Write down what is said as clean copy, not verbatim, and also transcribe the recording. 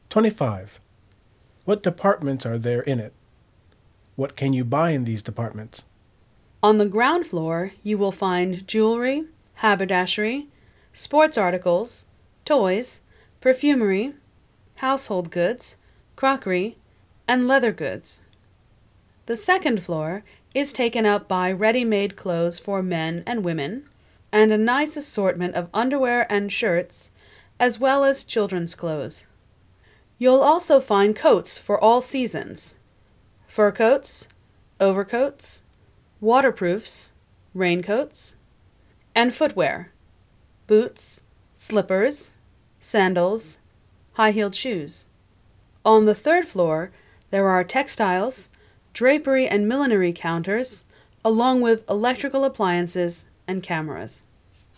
25. What departments are there in it? What can you buy in these departments? On the ground floor, you will find jewelry, haberdashery, sports articles, toys, perfumery, household goods, crockery, and leather goods. The second floor is taken up by ready-made clothes for men and women, and a nice assortment of underwear and shirts, as well as children's clothes. You'll also find coats for all seasons: fur coats, overcoats, waterproofs, raincoats, and footwear: boots, slippers, sandals, high-heeled shoes. On the third floor, there are textiles, drapery and millinery counters, along with electrical appliances and cameras.